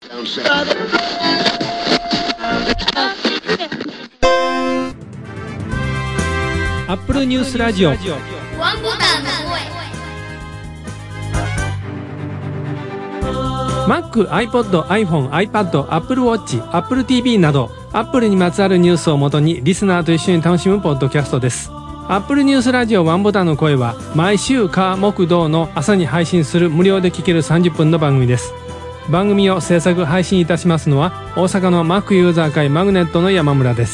アップルニュースラジオワンボタンの声。Mac、iPod、iPhone、iPad、Apple Watch、Apple TV など Apple にまつわるニュースをもとにリスナーと一緒に楽しむポッドキャストです。Apple ニュースラジオワンボタンの声は毎週火木土の朝に配信する無料で聴ける30分の番組です。番組を制作配信いたしますのは大阪の Mac ユーザー会マグネットの山村です。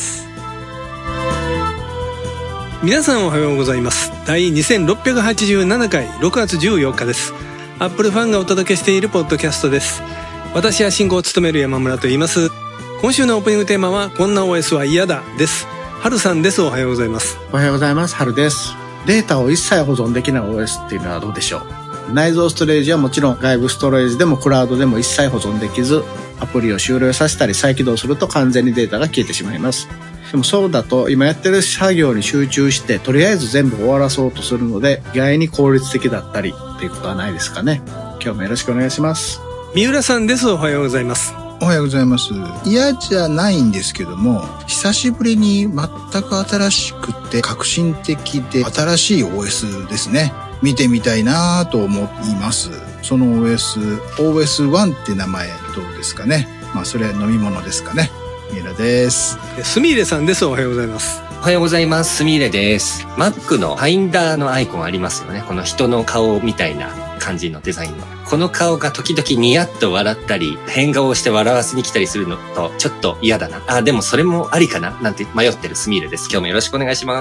皆さんおはようございます。第2687回6月14日です。アップルファンがお届けしているポッドキャストです。私は進行を務める山村と言います。今週のオープニングテーマはこんな OS は嫌だです。春さんです。おはようございます。 おはようございます。春です。データを一切保存できない OS っていうのはどうでしょう。内蔵ストレージはもちろん外部ストレージでもクラウドでも一切保存できず、アプリを終了させたり再起動すると完全にデータが消えてしまいます。でもそうだと今やってる作業に集中してとりあえず全部終わらそうとするので意外に効率的だったりっていうことはないですかね。今日もよろしくお願いします。 三浦さんです。おはようございます。 おはようございます。嫌じゃないんですけども、久しぶりに全く新しくて革新的で新しい OS ですね。見てみたいなと思います。その OS1 って名前どうですかね。それは飲み物ですかね。三浦です。 すみれさんです。おはようございます。 おはようございます。すみれです。Mac のファインダーのアイコンありますよね。この人の顔みたいな感じのデザインの。この顔が時々ニヤッと笑ったり、変顔をして笑わせに来たりするのと、ちょっと嫌だな。でもそれもありかななんて迷ってるすみれです。今日もよろしくお願いします。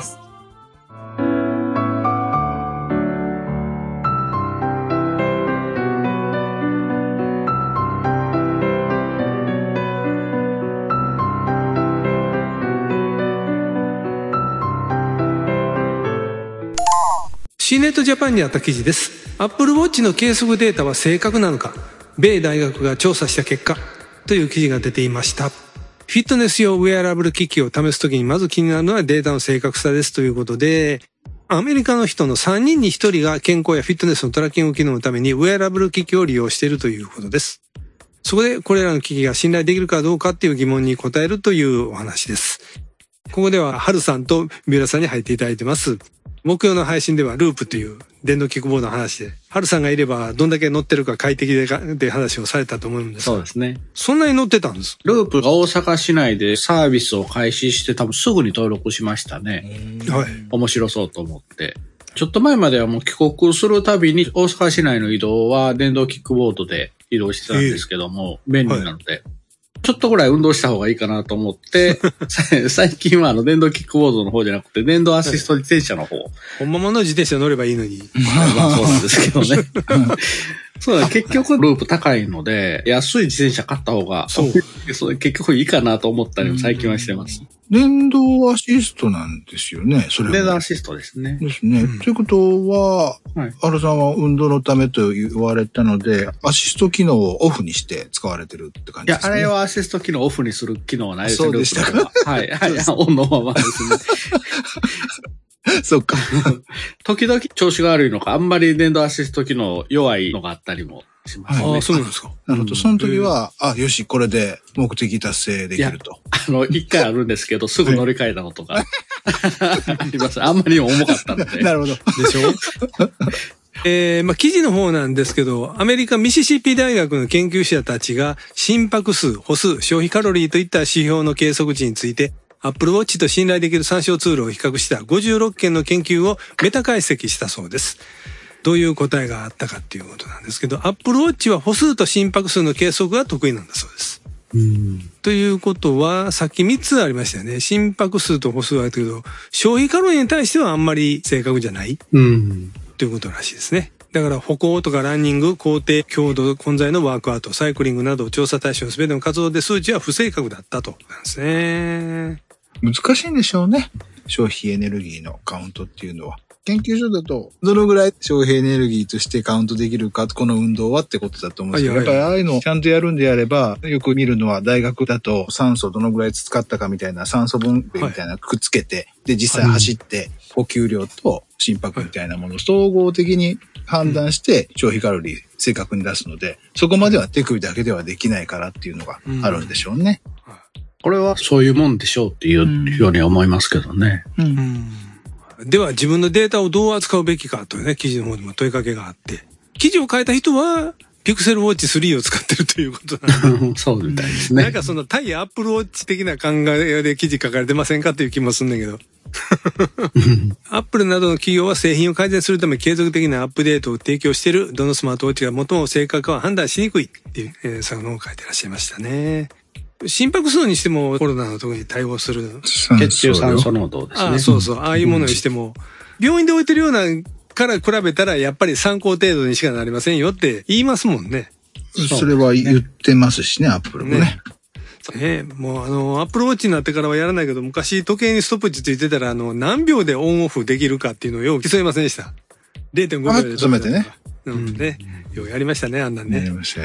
C ネットジャパンにあった記事です。Apple Watch の計測データは正確なのか、米大学が調査した結果という記事が出ていました。フィットネス用ウェアラブル機器を試すときにまず気になるのはデータの正確さですということで、アメリカの人の3人に1人が健康やフィットネスのトラッキング機能のためにウェアラブル機器を利用しているということです。そこでこれらの機器が信頼できるかどうかっていう疑問に答えるというお話です。ここでは春さんと三浦さんに入っていただいてます。木曜の配信ではループという電動キックボードの話で、春さんがいればどんだけ乗ってるか快適でかって話をされたと思うんですが。 そうですね。 そんなに乗ってたんです。 ループが大阪市内でサービスを開始して多分すぐに登録しましたね。 はい。 面白そうと思って。ちょっと前まではもう帰国するたびに大阪市内の移動は電動キックボードで移動してたんですけども、便利なので。ちょっとぐらい運動した方がいいかなと思って、最近は電動キックボードの方じゃなくて、電動アシスト自転車の方。 本物の自転車乗ればいいのに。 そうなんですけどね。そうだ、結局ループ高いので、安い自転車買った方が、そう結局いいかなと思ったりも最近はしてます。 電動アシストなんですよね、それは。 電動アシストですね。 ですね。ということは、春さんは運動のためと言われたので、アシスト機能をオフにして使われてるって感じですかね。 いや、あれはアシスト機能をオフにする機能はないです。 そうでしたか。 はい、はい、オンのままですね。 そっか。 時々調子が悪いのか、あんまり電動アシスト機能弱いのがあったりもしますね。 ああ、そうなんですか。 なるほど。その時は、よし、これで目的達成できると。 一回あるんですけど、すぐ乗り換えたのとか。あります。あんまりにも重かったので。 なるほど。 でしょ記事の方なんですけど、アメリカミシシッピ大学の研究者たちが心拍数、歩数、消費カロリーといった指標の計測値について、Apple Watch と信頼できる参照ツールを比較した56件の研究をメタ解析したそうです。どういう答えがあったかっていうことなんですけど、Apple Watch は歩数と心拍数の計測が得意なんだそうです。ということは、さっき3つありましたよね。心拍数と歩数はあるけど、消費カロリーに対してはあんまり正確じゃない。ということらしいですね。だから歩行とかランニング、高低、強度、混在のワークアウト、サイクリングなど調査対象すべての活動で数値は不正確だったと。なんですね。 難しいんでしょうね。消費エネルギーのカウントっていうのは。 研究所だと、どのぐらい消費エネルギーとしてカウントできるか、この運動はってことだと思うんですけど、やっぱりああいうのをちゃんとやるんであれば、よく見るのは大学だと酸素どのぐらい使ったかみたいな酸素分米みたいなくっつけて、で、実際走って、補給量と心拍みたいなものを総合的に判断して消費カロリー正確に出すので、そこまでは手首だけではできないからっていうのがあるんでしょうね。 これはそういうもんでしょうっていうように思いますけどね。 では自分のデータをどう扱うべきかというね、記事の方にも問いかけがあって、記事を書いた人は、ピクセルウォッチ3を使ってるということなんでそうみたいですね。 なんかその対アップルウォッチ的な考えで記事書かれてませんかっていう気もするんだけど。アップルなどの企業は製品を改善するため継続的なアップデートを提供している。どのスマートウォッチが最も正確かは判断しにくいっていう、そういうのを書いてらっしゃいましたね。心拍数にしてもコロナの時に対応する。 血中酸素濃度ですね。 そうそう。ああいうものにしても、病院で置いてるようなから比べたらやっぱり参考程度にしかなりませんよって言いますもんね。 それは言ってますしね、アップルもね。 もうアップルウォッチになってからはやらないけど、昔時計にストップウォッチついてたら、何秒でオンオフできるかっていうのをよく競いませんでした。0.5 秒で。 止めてね。 ね。ようやりましたね、あんなんね。 やりました。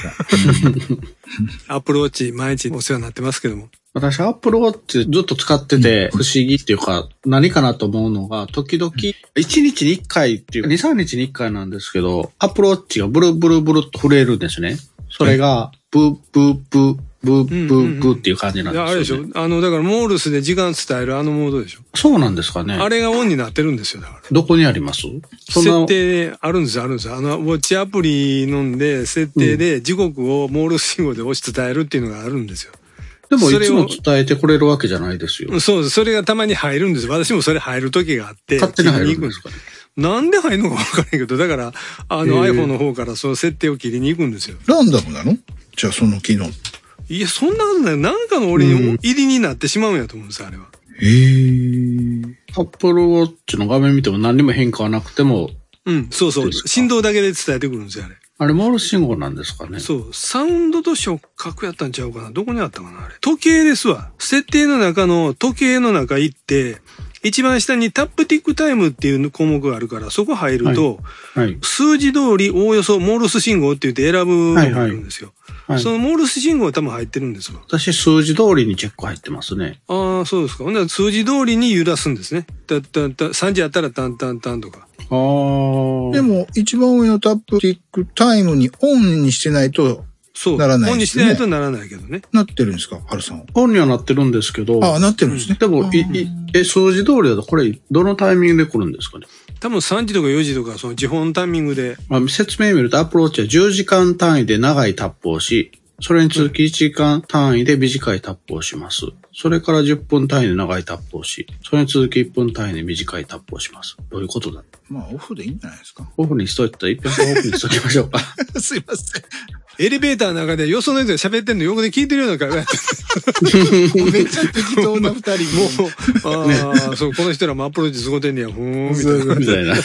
アップルウォッチ毎日お世話になってますけども。 私、アップルウォッチずっと使ってて、不思議っていうか、何かなと思うのが、時々、1日に1回っていう、2、3日に1回なんですけど、アップルウォッチがブルブルブルと震えるんですね。それが、ブーブーブー、ブーブーブーっていう感じなんですよ、ね。 あれでしょだからモールスで時間伝えるあのモードでしょ。 そうなんですかね。 あれがオンになってるんですよ、だから。 どこにあります？ 設定あるんですよ。ウォッチアプリ飲んで、設定で時刻をモールス信号で押し伝えるっていうのがあるんですよ。 でもいつも伝えてくれるわけじゃないですよ。 そうです。それがたまに入るんですよ。私もそれ入る時があって。 勝手に入るんですかね。 なんで入るのかわからないけど、だから、iPhone の方からその設定を切りに行くんですよ。 ランダムなの？じゃあその機能。 いや、そんなことない。なんかの俺に入りになってしまうんやと思うんですよ、あれは。 アップルウォッチの画面見ても何にも変化はなくても。 そうそう。振動だけで伝えてくるんですよ、あれ。 あれ、モールス信号なんですかね。 そう。サウンドと触覚やったんちゃうかな。どこにあったかな、あれ。時計ですわ。設定の中の時計の中行って、一番下にタップティックタイムっていう項目があるから、そこ入ると、数字通りおおよそモールス信号って言って選ぶのがあるんですよ。そのモールス信号は多分入ってるんですよ。 私、数字通りにチェック入ってますね。 ああ、そうですか。ほんなら数字通りに揺らすんですね。3時あったらタンタンタンとか。 でも、一番上のタップティックタイムにオンにしてないとならないですね。 オンにしてないとならないけどね。 なってるんですか、ハルさんは。 オンにはなってるんですけど。 なってるんですね。 でも、数字通りだとこれ、どのタイミングで来るんですかね。 多分3時とか4時とか、その時報のタイミングで。 説明見ると、アップルウォッチは10時間単位で長いタップをし、それに続き1時間単位で短いタップをします。それから10分単位で長いタップをし、それに続き1分単位で短いタップをします。どういうことだ？ オフでいいんじゃないですか。 オフにしといたら、一遍オフにしときましょうか。 すいません。 エレベーターの中でよその人が喋ってんの横で聞いてるような会話やってめっちゃ適当な二人。 もう、そう、この人らもアプローチすごてんねや、みたいな。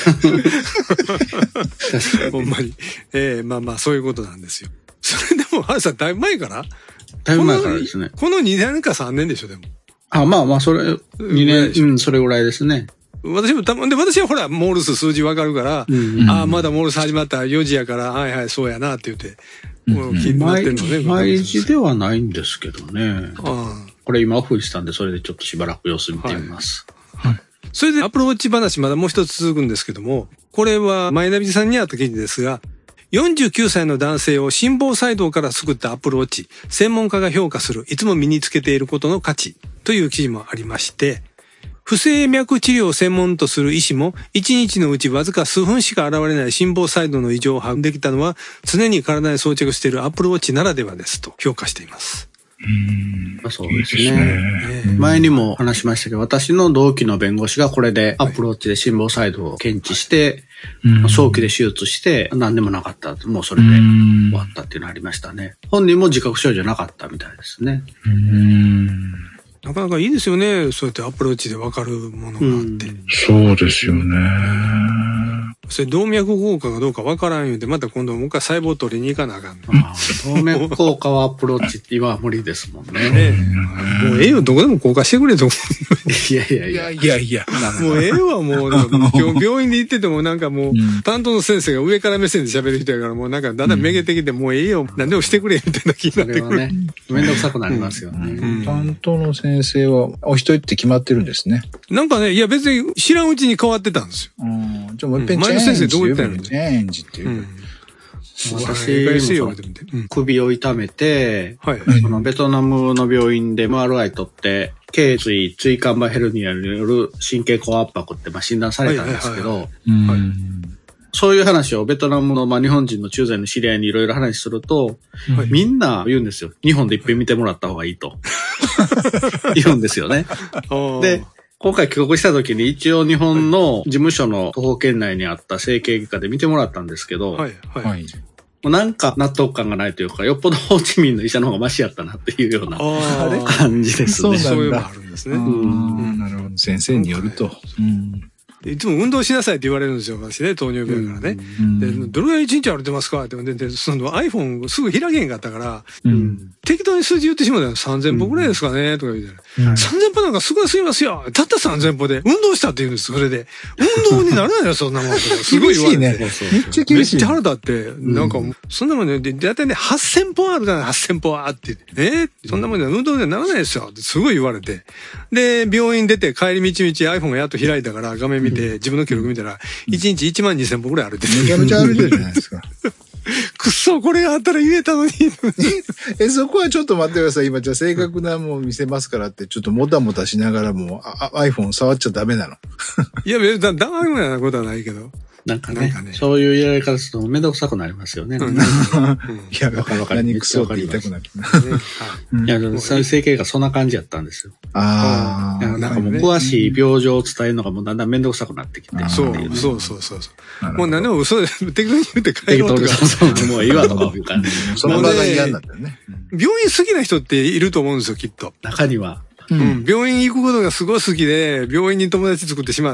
ほんまに。まあ、そういうことなんですよ。それでも、ハルさん、だいぶ前からだいぶ前からですね。 この2年か3年でしょ、でも。 まあ、それ、2年、それぐらいですね。 私はほら、モールス数字わかるから、まだモールス始まった4時やから、はいはい、そうやな、って言って、 毎時ではないんですけどね。これ今オフにしたんで、それでちょっとしばらく様子見てみます。 それで、アップルウォッチ話まだもう一つ続くんですけども、これは、前田美さんにあった記事ですが、49歳の男性を心房細動から救ったアップルウォッチ、専門家が評価する、いつも身につけていることの価値という記事もありまして、不整脈治療を専門とする医師も、1日のうちわずか数分しか現れない心房細動の異常を把握できたのは、常に体に装着しているアップルウォッチならではですと評価しています。 そうですね。前にも話しましたけど、私の同期の弁護士がこれでアップルウォッチで心房細動を検知して、早期で手術して何でもなかった。もうそれで終わったっていうのありましたね。本人も自覚症状なかったみたいですね。 なかなかいいですよね。そうやってアプローチでわかるものがあって。 そうですよね。 それ動脈硬化かどうかわからん言うて、また今度もう一回細胞取りに行かなあかんの。 動脈硬化はアプローチって今は無理ですもんね。 もうええよ、どこでも硬化してくれと思いやいやいや。 いやいや。 う。もうええわ、もう。今日病院で行っててもなんかもう、担当の先生が上から目線で喋る人やから、もうなんかだんだんめげてきて、もうええよ、何でもしてくれ、みたいな気になってくる。 ね、めんどくさくなりますよね。 担当の先生はお一人って決まってるんですね。 なんかね、いや別に知らんうちに変わってたんですよ。 じゃあもう一遍前の先生どう言ったの？ チェンジっていう。 私も首を痛めて、そのベトナムの病院で MRI 取って、頸椎椎間板ヘルニアによる神経高圧迫って診断されたんですけど、そういう話をベトナムの日本人の駐在の知り合いにいろいろ話すると、みんな言うんですよ。日本で一遍見てもらった方がいいと。言うんですよね。で、今回帰国した時に一応日本の事務所の徒歩圏内にあった整形外科で見てもらったんですけど、なんか納得感がないというか、よっぽどホーチミンの医者の方がマシやったなっていうような感じですね。 そういうのがあるんですね。 なるほど。先生によると。 いつも運動しなさいって言われるんですよ、私ね、糖尿病やからね。で、どれぐらい1日歩いてますかって言って、その iPhone すぐ開けへんかったから、適当に数字言ってしまうたら3000歩ぐらいですかねとか言うて、3000歩なんかすぐすいますよたった3000歩で運動したって言うんです、それで。運動にならないよ、そんなもん。すごい言われて。めっちゃ厳しい。めっちゃ腹立って、なんか、そんなもんね、だいたいね、8000歩あるから8000歩はって言って、そんなもんね、運動にはならないですよってすごい言われて。で、病院出て帰り道 iPhone がやっと開いたから画面見て、自分の記録見たら、1日12000歩ぐらい歩いてる。 めちゃめちゃ歩いてるじゃないですか。 くっそ、これがあったら言えたのに。 そこはちょっと待ってください。今、じゃあ正確なもん見せますからって、ちょっともたもたしながらも、iPhone 触っちゃダメなの。いや、別にダメなことはないけど。 なんかね、そういうやり方するとめんどくさくなりますよね。いや、わかる。何クソって言いたくなる。 いや、そういう整形がそんな感じやったんですよ。なんかもう詳しい病状を伝えるのがもうだんだんめんどくさくなってきて。 そう。もう何でも嘘で適当に言って帰ろうとか。 そう、もういいわとかいう感じ。 その場が嫌になったよね。 病院好きな人っていると思うんですよ、きっと。 中には。 病院行くことがすごい好きで、病院に友達作ってしまって、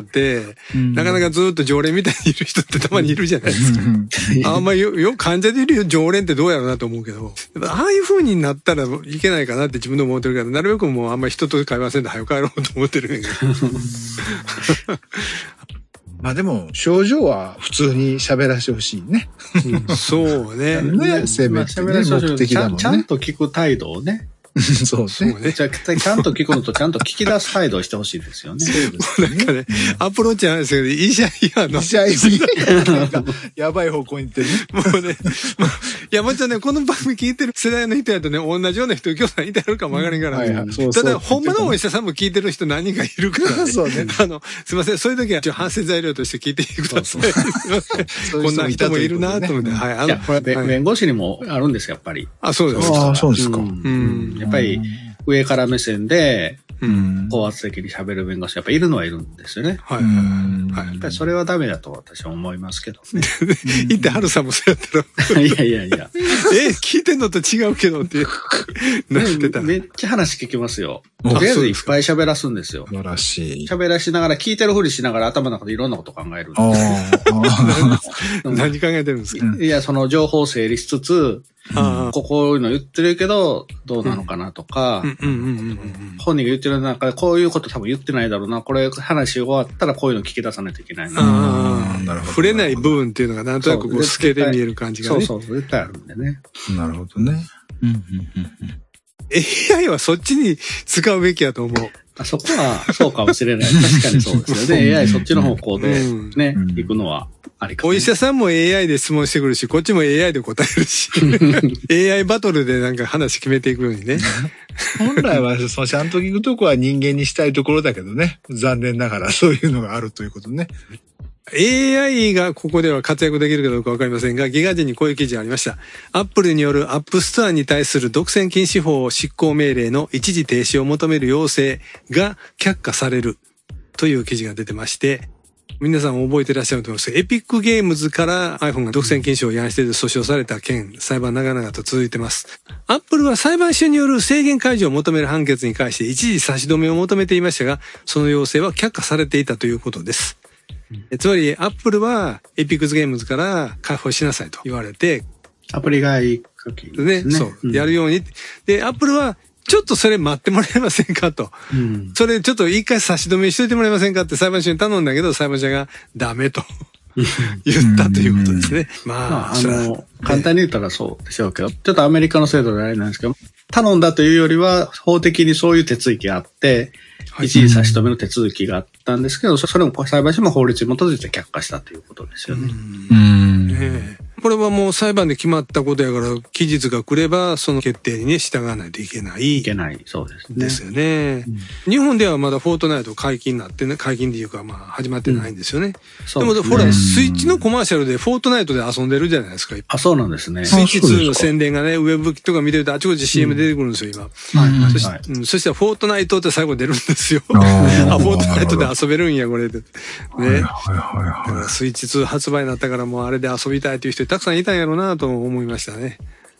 なかなかずっと常連みたいにいる人ってたまにいるじゃないですか。あんまりよく患者でいる常連ってどうやろうなと思うけど、ああいう風になったらいけないかなって自分で思ってるから、なるべくもうあんまり人と会話せんで早く帰ろうと思ってるんやけど。 まあでも、症状は普通に喋らせてほしいね。 そうね。 せめてね、目的だもんね。 ちゃんと聞く態度をね。 そうね。 ちゃんと聞くのとちゃんと聞き出す態度をしてほしいですよね。そうですね。なんかね、アプローチなんですけど、医者以の。 医者以なんか、やばい方向に行ってね。 もうね、いや、もちろんね、この番組聞いてる世代の人やとね、同じような人、今日いてあるかもわからんからね。ただ、ほんまのお医者さんも聞いてる人何人かいるからね。 そうね。 すいません、そういう時は、反省材料として聞いてください。すいません。こんな人もいるなと思って。はい。 いや、これ弁護士にもあるんですよ、やっぱり。 あ、そうです。 あ、そうですか。 やっぱり、上から目線で、高圧的に喋る弁護士やっぱいるのはいるんですよね。 はい。 やっぱりそれはダメだと私は思いますけどね。 言って春さんもそうやったら。 いや。 聞いてんのと違うけどってなってた。 めっちゃ話聞きますよ。とりあえずいっぱい喋らすんですよ。 素晴らしい。 喋らしながら聞いてるふりしながら頭の中でいろんなこと考える。 何考えてるんですか？ いや、その情報整理しつつ、こういうの言ってるけど、どうなのかなとか、本人が言ってる中でこういうこと多分言ってないだろうな、これ話終わったらこういうの聞き出さないといけないな。 なるほど。触れない部分っていうのがなんとなくこう透けて見える感じがね。 そう、絶対あるんでね。 なるほどね。 AI はそっちに使うべきやと思う。 そこはそうかもしれない。確かにそうですよね。AI そっちの方向でね、行くのはありかも。 お医者さんも AI で質問してくるし、こっちも AI で答えるし、AI バトルでなんか話決めていくようにね。 本来はそのちゃんと聞くとこは人間にしたいところだけどね。残念ながらそういうのがあるということね。 AI がここでは活躍できるかどうかわかりませんが、ギガ人にこういう記事がありました。アップルによるアップストアに対する独占禁止法執行命令の一時停止を求める要請が却下されるという記事が出てまして、皆さん覚えてらっしゃると思いますが、エピックゲームズから iPhone が独占禁止を違反している訴訟された件、裁判長々と続いてます。アップルは裁判所による制限解除を求める判決に関して一時差し止めを求めていましたが、その要請は却下されていたということです。 つまり、アップルはエピックスゲームズから開放しなさいと言われて、 アプリ外課金ですね。 そう、やるように。で、アップルは、ちょっとそれ待ってもらえませんかと。それちょっと一回差し止めしといてもらえませんかって裁判所に頼んだけど、裁判所がダメと言ったということですね。まあ、 簡単に言ったらそうでしょうけど、ちょっとアメリカの制度であれなんですけど、頼んだというよりは、法的にそういう手続きがあって、一時差し止めの手続きがあったんですけど、それも裁判所も法律に基づいて却下したということですよね。 これはもう裁判で決まったことやから、期日が来れば、その決定にね、従わないといけない。 いけない、そうですね。 ですよね。日本ではまだフォートナイト解禁になってね、解禁っていうか、まあ、始まってないんですよね。でも、ほら、スイッチのコマーシャルでフォートナイトで遊んでるじゃないですか。 あ、そうなんですね。 スイッチ2の宣伝がね、ウェブとか見てるとあちこち CM 出てくるんですよ、今。そしたら、フォートナイトって最後出るんですよ。あ、フォートナイトで遊べるんや、これで。ね。だからスイッチ2発売になったからもうあれで遊びたいという人たくさんいたんやろうなと思いましたね。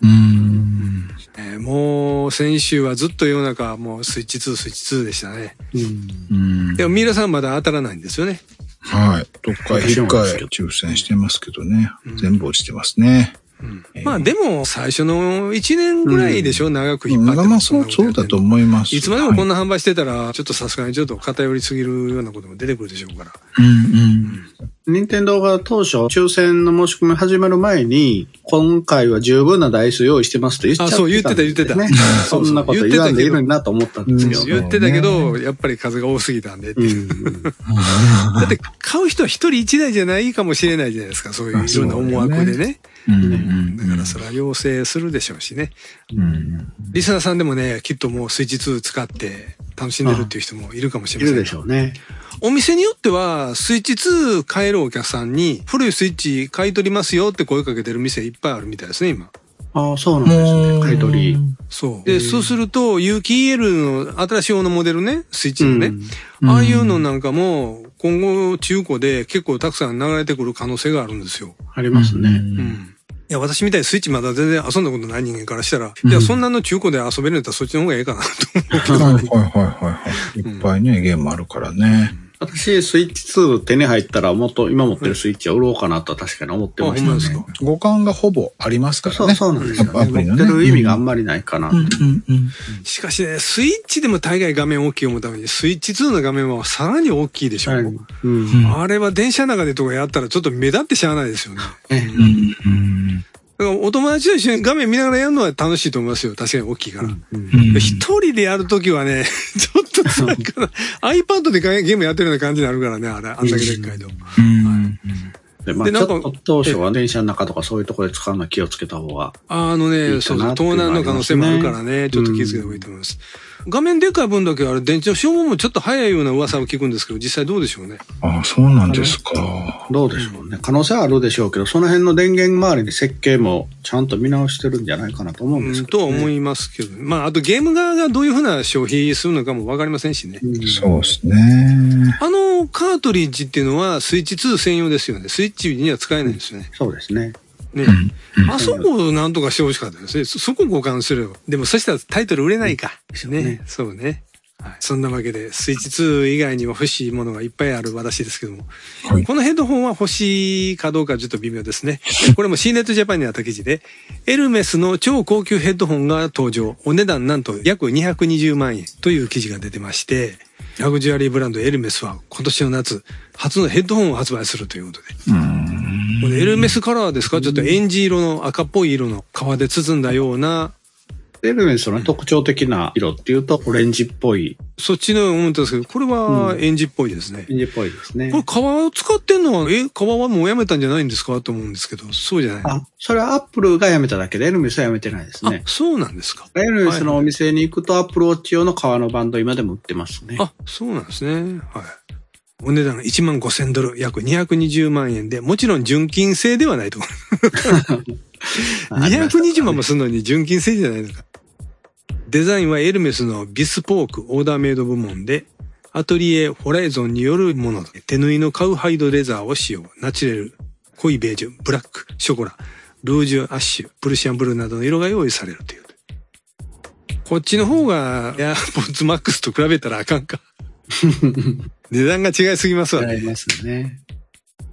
もう先週はずっと世の中もうスイッチ2でしたね。でもミイラさんまだ当たらないんですよね。 はい。どっか1回抽選してますけどね。全部落ちてますね。 まあでも最初の1年ぐらいでしょ、長く引っ張って。 まあそうだと思います。 いつまでもこんな販売してたら、ちょっとさすがにちょっと偏りすぎるようなことも出てくるでしょうから。 任天堂が当初抽選の申し込み始まる前に、今回は十分な台数用意してますと言っちゃってたんですね。 あ、そう言ってた。 そんなこと言わんでいいのになと思ったんですけど。 言ってたけど、やっぱり数が多すぎたんで。だって買う人は一人一台じゃないかもしれないじゃないですか。そういういろんな思惑でね。だからそれは要請するでしょうしね。リスナーさんでもね、きっともうスイッチ2使って楽しんでるっていう人もいるかもしれません。 いるでしょうね。 お店によっては、スイッチ2買えるお客さんに、古いスイッチ買い取りますよって声かけてる店いっぱいあるみたいですね、今。 ああ、そうなんですね。買い取り。 そう。で、そうすると、有機 EL の新しい方のモデルね、スイッチのね。ああいうのなんかも、今後中古で結構たくさん流れてくる可能性があるんですよ。 ありますね。 いや、私みたいにスイッチまだ全然遊んだことない人間からしたら、いや、そんなの中古で遊べるんだったらそっちの方がいいかなと思うけど。 いっぱいね、ゲームあるからね。 私、スイッチ2手に入ったら、もっと今持ってるスイッチは売ろうかなとは確かに思ってましたね。 互換がほぼありますからね。 そうなんですよね。持ってる意味があんまりないかな。 しかしね、スイッチでも大概画面大きい思うために、スイッチ2の画面はさらに大きいでしょ。あれは電車の中でとかやったらちょっと目立ってしゃあないですよね。だからお友達と一緒に画面見ながらやるのは楽しいと思いますよ。確かに大きいから。一人でやるときはね、ちょっと辛いかな。iPad でゲームやってるような感じになるからね、あれ、あんだけでっかいと。 で、まあ、ちょっと当初は電車の中とかそういうところで使うのは気をつけた方が。 そう、盗難の可能性もあるからね、ちょっと気をつけた方がいいと思います。画面でかい分だけあれ、電池の消耗もちょっと早いような噂を聞くんですけど、実際どうでしょうね。 ああ、そうなんですか。 どうでしょうね。可能性はあるでしょうけど、その辺の電源周りに設計もちゃんと見直してるんじゃないかなと思うんですけど、ね。 とは思いますけど、まあ、あとゲーム側がどういうふうな消費するのかもわかりませんしね。 そうですね。 カートリッジっていうのはスイッチ2専用ですよね。スイッチには使えないんですよね。 そうですね。 ね。あそこをなんとかしてほしかったですね。そこを互換すれば。でもそしたらタイトル売れないか。ね。そうね。はい、そんなわけで、スイッチ2以外にも欲しいものがいっぱいある私ですけども、はい、このヘッドホンは欲しいかどうかちょっと微妙ですね。これも C ネットジャパンにあった記事で、エルメスの超高級ヘッドホンが登場。お値段なんと約220万円という記事が出てまして、ラグジュアリーブランドエルメスは今年の夏、初のヘッドホンを発売するということで。これエルメスカラーですか？ちょっとエンジ色の赤っぽい色の革で包んだような、 エルメスの特徴的な色っていうとオレンジっぽい。 そっちの思ったんですけど、これはエンジっぽいですね。 エンジっぽいですね。 これ革を使ってんのは、革はもうやめたんじゃないんですかと思うんですけど、そうじゃない。 それはアップルがやめただけで、エルメスはやめてないですね。 そうなんですか。 エルメスのお店に行くとアップルウォッチ用の革のバンド今でも売ってますね。 そうなんですね。はい。お値段$15,000、約220万円で、もちろん純金製ではないと思う。220万もするのに純金製じゃないのか。デザインはエルメスのビスポークオーダーメイド部門で、アトリエホライゾンによるもので、手縫いのカウハイドレザーを使用。ナチュレル、濃いベージュ、ブラック、ショコラ、ルージュアッシュ、プルシアンブルーなどの色が用意されるという。こっちの方が、エアポッツマックスと比べたらあかんか。値段が違いすぎますわね。 違いますね。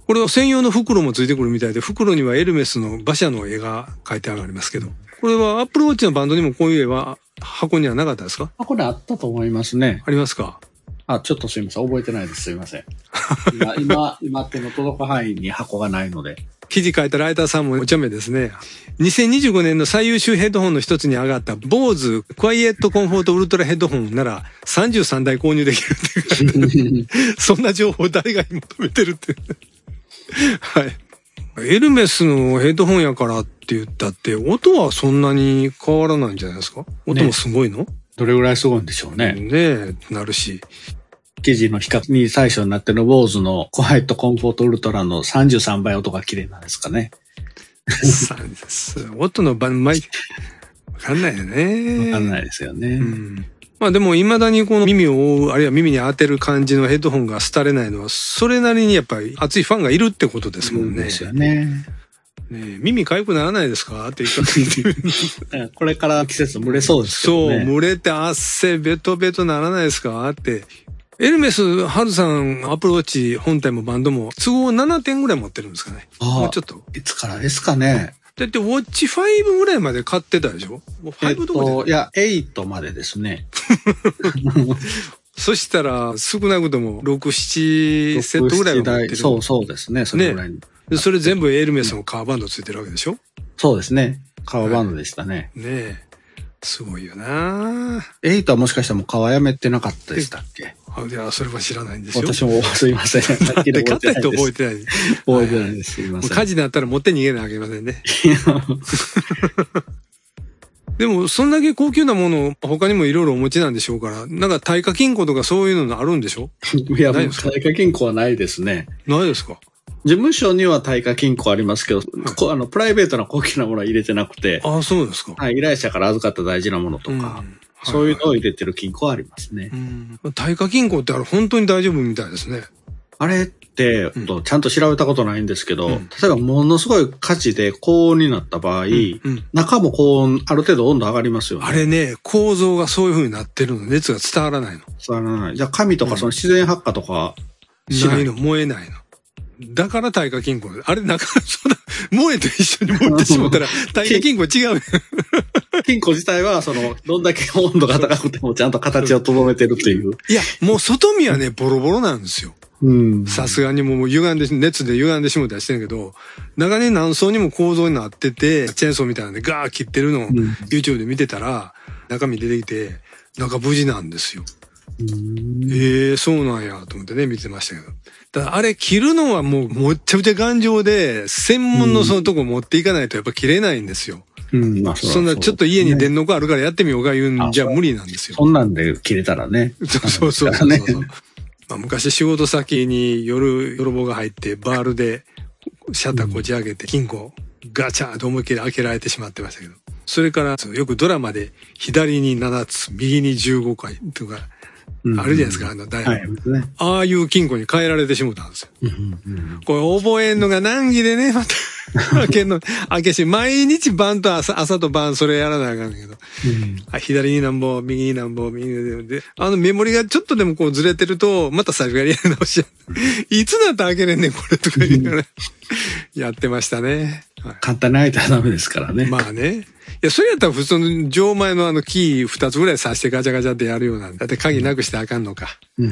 これは専用の袋もついてくるみたいで、袋にはエルメスの馬車の絵が描いてありますけど、これはアップルウォッチのバンドにもこういう絵は箱にはなかったですか？ これあったと思いますね。 ありますか？ ちょっとすいません。覚えてないです。すいません。今手の届く範囲に箱がないので。 記事書いたライターさんもお茶目ですね。2025年の最優秀ヘッドホンの一つに上がったBOSEクワイエットコンフォートウルトラヘッドホンなら33台購入できるっていう。そんな情報誰が求めてるって。はい。エルメスのヘッドホンやからって言ったって、音はそんなに変わらないんじゃないですか？音もすごいの？ね、 どれぐらいすごいんでしょうね。 ねえ、なるし。 記事の比較に最初になってるBOSEのコワイトコンフォートウルトラの33倍音が綺麗なんですかね。 音の番前、わかんないよね。 わかんないですよね。うん、 まあでも未だにこの耳を覆う、あるいは耳に当てる感じのヘッドホンが廃れないのは、それなりにやっぱり熱いファンがいるってことですもんね。 ですよね。 ね、耳痒くならないですかって言ったこれから季節蒸れそうですけどね。 そう、蒸れて汗ベトベトならないですかって。エルメス、ハルさん、アプローチ本体もバンドも都合7点ぐらい持ってるんですかね。もうちょっと。 いつからですかね。 だってウォッチ5ぐらいまで買ってたでしょ？ 5 どこで？ いや、8までですね。 そしたら少なくとも6、7セットぐらいは持ってる。 そうですね。それぐらいに。 でそれ全部エルメスのカーバンドついてるわけでしょ？ そうですね。カーバンドでしたね。 ねえ。すごいよな。 8はもしかしたらもう皮やめてなかったでしたっけ？ いや、それは知らないんですよ。 私もすいません。 買った人覚えてない。 覚えてないです。すいません。 火事になったら持って逃げなきゃいけませんね。でも、そんだけ高級なものを他にもいろいろお持ちなんでしょうから、なんか耐火金庫とかそういうのあるんでしょ？ いや、耐火金庫はないですね。 ないですか？ 事務所には耐火金庫ありますけど、はい、プライベートな高級なものは入れてなくて。 ああ、そうですか。 はい、依頼者から預かった大事なものとか、そういうのを入れてる金庫はありますね。 耐火金庫ってあれ本当に大丈夫みたいですね。 あれって、ちゃんと調べたことないんですけど、例えばものすごい火事で高温になった場合、中も高温、ある程度温度上がりますよね。 あれね、構造がそういう風になってるの、熱が伝わらないの。 伝わらない。じゃあ紙とかその自然発火とかないの、燃えないの。だから耐火金庫。あれ、そうだ、燃えと一緒に燃えてしまったら、耐火金庫違う。 金庫自体は、どんだけ温度が高くてもちゃんと形を留めてるっていう。 いや、もう外見はね、ボロボロなんですよ。さすがにもう歪んで、熱で歪んでしもたりしてるけど、中に何層にも構造になってて、チェーンソーみたいなんでガー切ってるのを YouTube で見てたら、中身出てきて、なんか無事なんですよ。そうなんや、と思ってね、見てましたけど。ただあれ切るのはもうめっちゃくちゃ頑丈で、専門のそのとこ持っていかないとやっぱ切れないんですよ。そんなちょっと家に電の子あるからやってみようか言うんじゃ無理なんですよ。 そんなんで切れたらね。 そう。まあ、昔仕事先に夜泥棒が入ってバールでシャッターこじ開けて金庫ガチャーと思いっきり開けられてしまってましたけど。それからよくドラマで左に7つ、右に15回とか、あるじゃないですか、ああいう金庫に変えられてしもたんですよ。これ覚えんのが難儀でね、また。開けし、毎日晩と朝と晩それやらなあかんけど。左になんぼ、右になんぼ、右にで、メモリがちょっとでもこうずれてると、また最初からやり直しいつなったら開けれんねん、これとか言いながらやってましたね。 簡単に開いたらダメですからね。 まあね。いや、それやったら普通の錠前のキー2つぐらい刺してガチャガチャってやるようなんだって鍵なくしてあかんのか。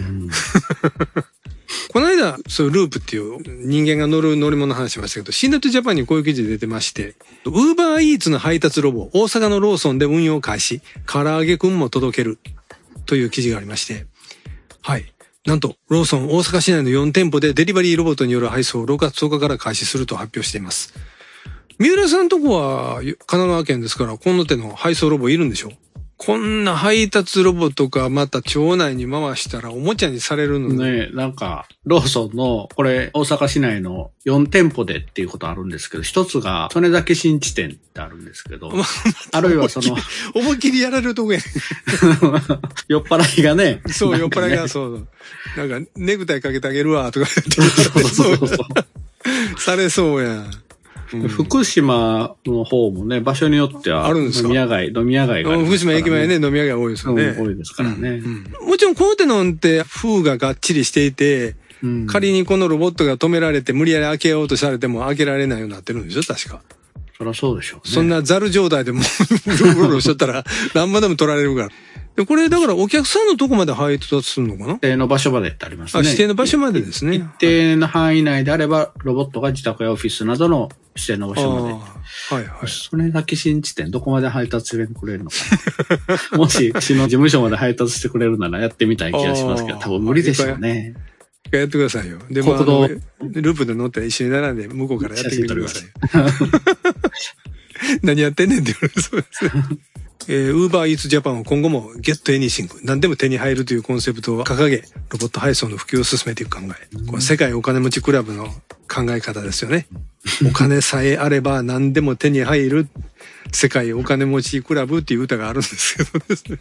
この間、そういうループっていう人間が乗る乗り物の話しましたけど、シンネットジャパンにこういう記事出てまして、ウーバーイーツの配達ロボ、大阪のローソンで運用開始、唐揚げくんも届けるという記事がありまして、はい。なんと、ローソン大阪市内の4店舗でデリバリーロボットによる配送を6月10日から開始すると発表しています。三浦さんとこは神奈川県ですから、この手の配送ロボいるんでしょ？こんな配達ロボとかまた町内に回したらおもちゃにされるのね。なんか、ローソンの、これ大阪市内の4店舗でっていうことあるんですけど、一つが曽根崎新地店ってあるんですけど、あるいは思いっきりやられるとこやね酔っ払いがね。 そう、酔っ払いがそう。なんか、ネクタイかけてあげるわ、とか言って。されそうやん。 福島の方もね、場所によっては、 あるんですか？ 飲み屋街が、 福島駅前ね、飲み屋街多いですよね。 多いですからね。 もちろんこの手のって風ががっちりしていて、 仮にこのロボットが止められて無理やり開けようとされても開けられないようになってるんでしょ確か。 そりゃそうでしょうね。 そんなザル状態でもうろうろしとったら何までも取られるから。で、これだからお客さんのとこまで配達するのかな？ 指定の場所までってありますね。 指定の場所までですね。 一定の範囲内であれば、ロボットが自宅やオフィスなどの指定の場所まで。 はいはい。 それだけ信じてどこまで配達してくれるのかな。もし、うちの事務所まで配達してくれるならやってみたい気がしますけど、多分無理でしょうね。 やってくださいよ。で、 国道ループで乗って一緒に並んで向こうからやってみてくださいよ。何やってんねんって言われるそうですね。Uber Eats Japan は今後も Get Anything 何でも手に入るというコンセプトを掲げ、ロボット配送の普及を進めていく考え。これ世界お金持ちクラブの考え方ですよね。お金さえあれば何でも手に入る世界お金持ちクラブっていう歌があるんですけどですね。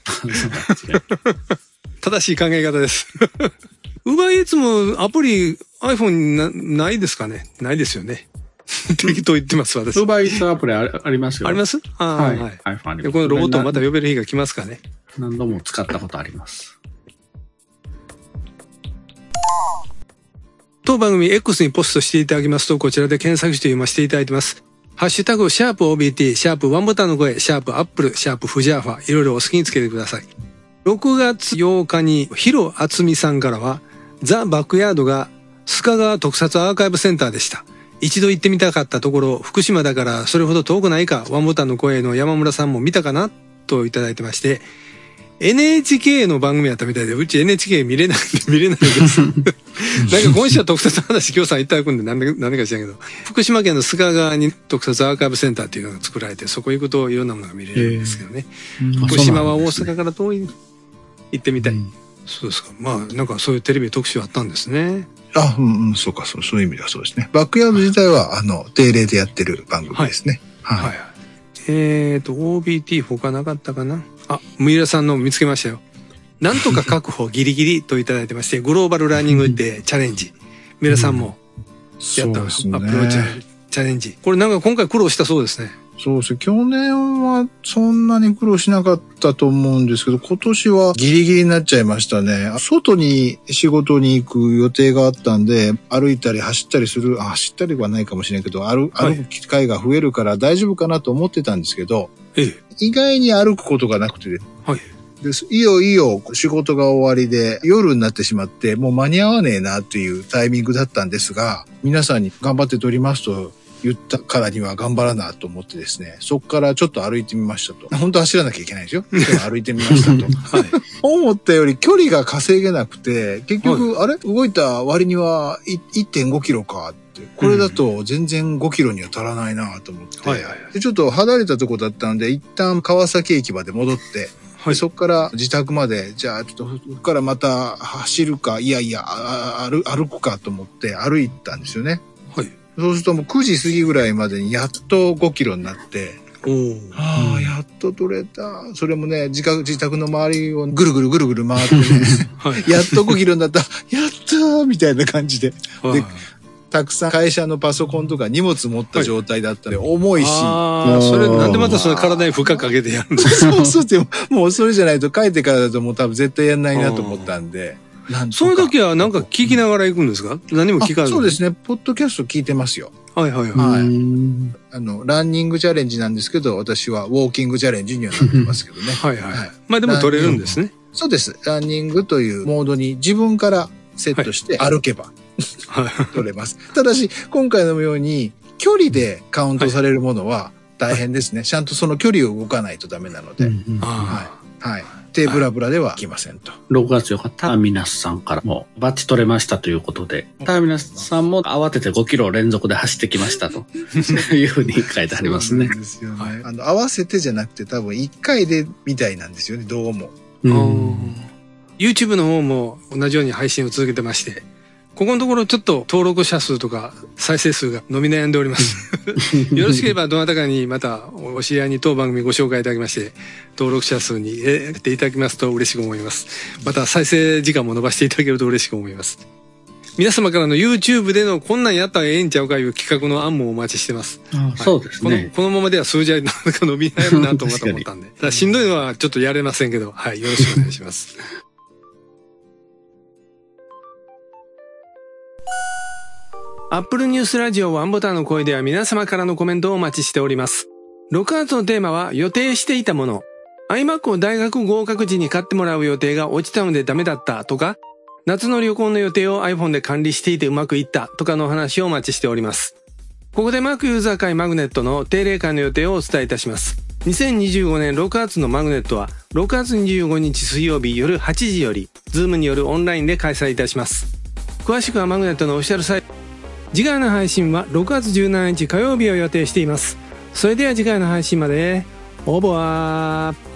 正しい考え方です。Uber Eats もアプリ iPhone にないですかね？ないですよね。適当言ってます、私。 Uber Eatsアプリありますよ。 あります？はい。 iPhone あります。 このロボットをまた呼べる日が来ますかね？ 何度も使ったことあります。 当番組 X にポストしていただきますと、こちらで検索して読ませていただいてます。ハッシュタグ、#OBT、ワンボタンの声、#Apple、フジャーファ、いろいろお好きにつけてください。6月8日に、ヒロアツミさんからは、ザ・バックヤードが須賀川特撮アーカイブセンターでした。一度行ってみたかったところ、福島だからそれほど遠くないか、ワンボタンの声の山村さんも見たかなといただいてまして、NHK の番組やったみたいで、うち NHK 見れないです。なんか今週は特撮の話、今日さんいただくんでなんでか知らんけど、福島県の須賀川に特撮アーカイブセンターっていうのが作られて、そこ行くといろんなものが見れるんですけどね。福島は大阪から遠い、行ってみたい。そうですか。まあ、なんかそういうテレビ特集あったんですね。 そうか、そういう意味ではそうですね。バックヤード自体は、定例でやってる番組ですね。はい。 OBT 他なかったかな？ムイラさんの見つけましたよ。なんとか確保ギリギリといただいてまして、グローバルランニングでチャレンジ。ムイラさんもやったアプローチチャレンジ。これなんか今回苦労したそうですね。 そうですね。去年はそんなに苦労しなかったと思うんですけど、今年はギリギリになっちゃいましたね。外に仕事に行く予定があったんで、歩いたり走ったりする、走ったりはないかもしれないけど、歩く機会が増えるから大丈夫かなと思ってたんですけど、意外に歩くことがなくて、いよいよ仕事が終わりで夜になってしまって、もう間に合わねえなっていうタイミングだったんですが、皆さんに頑張って撮りますと、言ったからには頑張らなと思ってですね、そこからちょっと歩いてみましたと。本当は走らなきゃいけないですよ。歩いてみましたと。思ったより距離が稼げなくて、結局、動いた割には 1.5 キロかって。これだと全然5キロには足らないなと思って。でちょっと離れたとこだったんで、一旦川崎駅まで戻って、そこから自宅まで、じゃあちょっとそこからまた走るか、歩くかと思って歩いたんですよね。そうするともう9時過ぎぐらいまでにやっと5キロになって、やっと取れた。それもね、自宅の周りをぐるぐる回ってね、やっと5キロになった。やったーみたいな感じで。で、たくさん会社のパソコンとか荷物持った状態だったんで、重いし。 それなんでまたその体に負荷かけてやるんですか？ そうって、もうそれじゃないと帰ってからだともう多分絶対やんないなと思ったんで。 その時はなんか聞きながら行くんですか？何も聞かず。 そうですね。ポッドキャスト聞いてますよ。ランニングチャレンジなんですけど、私はウォーキングチャレンジにはなってますけどね。 まあでも取れるんですね。 そうです。ランニングというモードに自分からセットして歩けば取れます。ただし、今回のように距離でカウントされるものは大変ですね。ちゃんとその距離を動かないとダメなので。手ブラブラでは来ませんと。 6月4日、ターミナスさんからもバッチ取れましたということで、ターミナスさんも慌てて5キロ連続で走ってきましたというふうに書いてありますね。 そうですよね。合わせてじゃなくて多分1回でみたいなんですよね、どうも。 YouTube の方も同じように配信を続けてまして、ここのところちょっと登録者数とか再生数が伸び悩んでおります。よろしければどなたかにまたお知り合いに当番組ご紹介いただきまして、登録者数に入れていただきますと嬉しく思います。また再生時間も伸ばしていただけると嬉しく思います。皆様からの YouTube でのこんなんやったらええんちゃうかいう企画の案もお待ちしてます。 そうですね。 このままでは数字はなかなか伸び悩むなと思ったんで。ただしんどいのはちょっとやれませんけど、よろしくお願いします。 Apple ニュースラジオワンボタンの声では皆様からのコメントをお待ちしております。6月のテーマは予定していたもの。iMac を大学合格時に買ってもらう予定が落ちたのでダメだったとか、夏の旅行の予定を iPhone で管理していてうまくいったとかのお話をお待ちしております。ここで Mac ユーザー会マグネットの定例会の予定をお伝えいたします。2025年6月のマグネットは6月25日水曜日夜8時より Zoom によるオンラインで開催いたします。詳しくはマグネットのオフィシャルサイト。次回の配信は6月17日火曜日を予定しています。それでは次回の配信まで。オーバー。